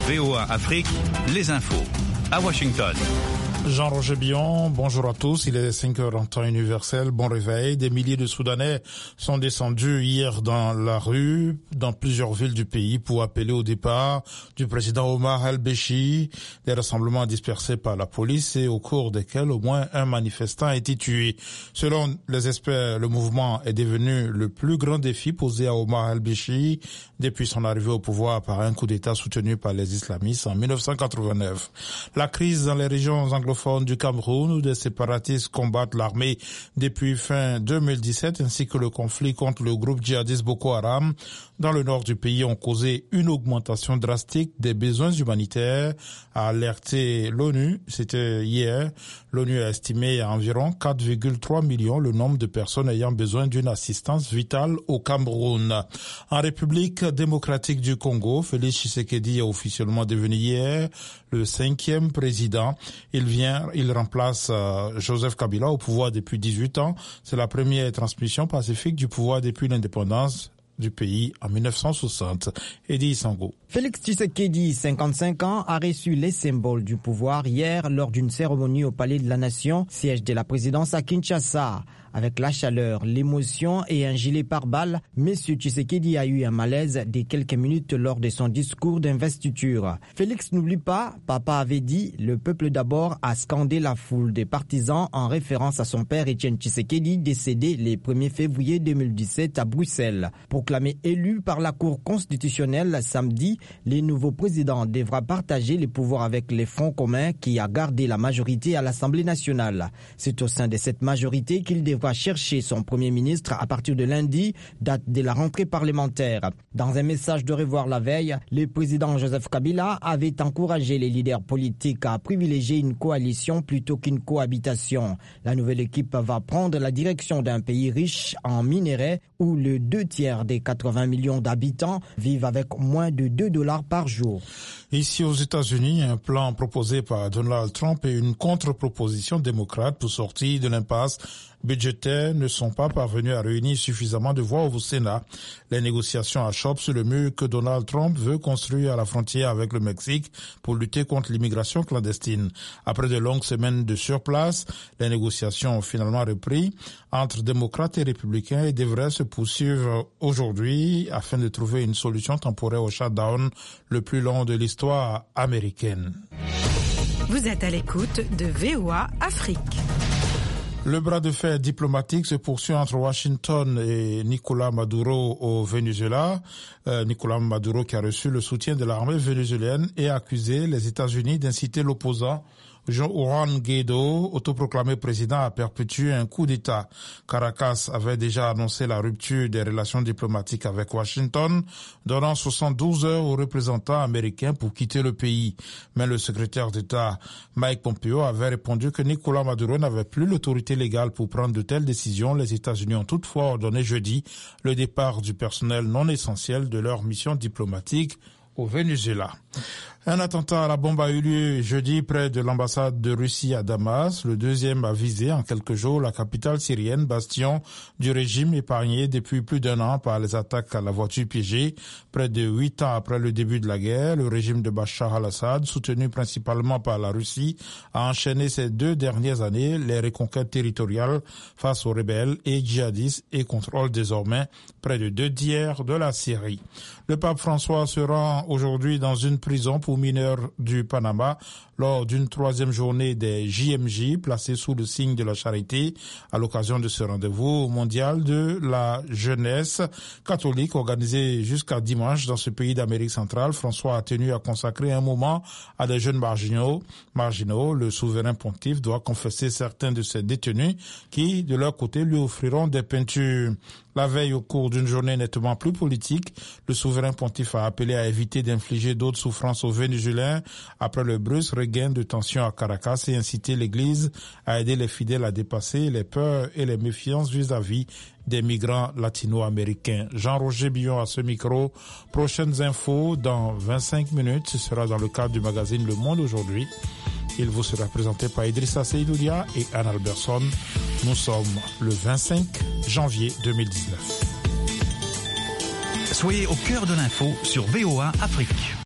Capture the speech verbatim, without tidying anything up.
V O A Afrique, les infos. À Washington. Jean-Roger Billon, bonjour à tous. Il est cinq heures en temps universel. Bon réveil. Des milliers de Soudanais sont descendus hier dans la rue, dans plusieurs villes du pays, pour appeler au départ du président Omar al-Béchir. Des rassemblements dispersés par la police et au cours desquels au moins un manifestant a été tué. Selon les experts, le mouvement est devenu le plus grand défi posé à Omar al-Béchir depuis son arrivée au pouvoir par un coup d'État soutenu par les islamistes en mille neuf cent quatre-vingt-neuf. La crise dans les régions anglophones du Cameroun où des séparatistes combattent l'armée depuis fin deux mille dix-sept ainsi que le conflit contre le groupe djihadiste Boko Haram dans le nord du pays ont causé une augmentation drastique des besoins humanitaires, a alerté l'ONU. C'était hier. L'ONU a estimé à environ quatre virgule trois millions le nombre de personnes ayant besoin d'une assistance vitale au Cameroun. En République démocratique du Congo, Félix Tshisekedi est officiellement devenu hier le cinquième président. Il vient, il remplace euh, Joseph Kabila au pouvoir depuis dix-huit ans. C'est la première transmission pacifique du pouvoir depuis l'indépendance du pays en mille neuf cent soixante. Edi Sango. Félix Tshisekedi, cinquante-cinq ans, a reçu les symboles du pouvoir hier lors d'une cérémonie au Palais de la Nation, siège de la présidence à Kinshasa. Avec la chaleur, l'émotion et un gilet pare-balles, M. Tshisekedi a eu un malaise de quelques minutes lors de son discours d'investiture. Félix n'oublie pas, papa avait dit, le peuple d'abord a scandé la foule des partisans en référence à son père Etienne Tshisekedi décédé le premier février deux mille dix-sept à Bruxelles. Proclamé élu par la Cour constitutionnelle samedi, le nouveau président devra partager les pouvoirs avec les Front commun qui a gardé la majorité à l'Assemblée nationale. C'est au sein de cette majorité qu'il devra va chercher son premier ministre à partir de lundi, date de la rentrée parlementaire. Dans un message de revoir la veille, le président Joseph Kabila avait encouragé les leaders politiques à privilégier une coalition plutôt qu'une cohabitation. La nouvelle équipe va prendre la direction d'un pays riche en minerais où les deux tiers des quatre-vingts millions d'habitants vivent avec moins de deux dollars par jour. Ici aux États-Unis, un plan proposé par Donald Trump et une contre-proposition démocrate pour sortir de l'impasse budgétaires ne sont pas parvenus à réunir suffisamment de voix au Sénat. Les négociations achoppent sur le mur que Donald Trump veut construire à la frontière avec le Mexique pour lutter contre l'immigration clandestine. Après de longues semaines de surplace, les négociations ont finalement repris entre démocrates et républicains et devraient se poursuivre aujourd'hui afin de trouver une solution temporaire au shutdown le plus long de l'histoire américaine. Vous êtes à l'écoute de V O A Afrique. Le bras de fer diplomatique se poursuit entre Washington et Nicolás Maduro au Venezuela. Euh, Nicolás Maduro qui a reçu le soutien de l'armée vénézuélienne et a accusé les États-Unis d'inciter l'opposant Juan Guaidó, autoproclamé président, à perpétuer un coup d'État. Caracas avait déjà annoncé la rupture des relations diplomatiques avec Washington, donnant soixante-douze heures aux représentants américains pour quitter le pays. Mais le secrétaire d'État Mike Pompeo avait répondu que Nicolás Maduro n'avait plus l'autorité légale pour prendre de telles décisions. Les États-Unis ont toutefois ordonné jeudi le départ du personnel non essentiel de leur mission diplomatique au Venezuela. Un attentat à la bombe a eu lieu jeudi près de l'ambassade de Russie à Damas. Le deuxième a visé en quelques jours la capitale syrienne, bastion du régime épargné depuis plus d'un an par les attaques à la voiture piégée. Près de huit ans après le début de la guerre, le régime de Bachar al-Assad, soutenu principalement par la Russie, a enchaîné ces deux dernières années les reconquêtes territoriales face aux rebelles et djihadistes et contrôle désormais près de deux tiers de la Syrie. Le pape François se rend aujourd'hui dans une prison pour mineurs du Panama lors d'une troisième journée des J M J placée sous le signe de la charité à l'occasion de ce rendez-vous mondial de la jeunesse catholique organisé jusqu'à dimanche dans ce pays d'Amérique centrale. François a tenu à consacrer un moment à des jeunes marginaux. marginaux. Le souverain pontife doit confesser certains de ses détenus qui, de leur côté, lui offriront des peintures. La veille, au cours d'une journée nettement plus politique, le souverain pontife a appelé à éviter d'infliger d'autres souffrances aux Vénézuéliens après le brusque regain de tension à Caracas et incité l'Église à aider les fidèles à dépasser les peurs et les méfiances vis-à-vis des migrants latino-américains. Jean-Roger Billon à ce micro. Prochaines infos dans vingt-cinq minutes. Ce sera dans le cadre du magazine Le Monde aujourd'hui. Il vous sera présenté par Idrissa Seydoudia et Anne Alberson. Nous sommes le vingt-cinq janvier deux mille dix-neuf. Soyez au cœur de l'info sur V O A Afrique.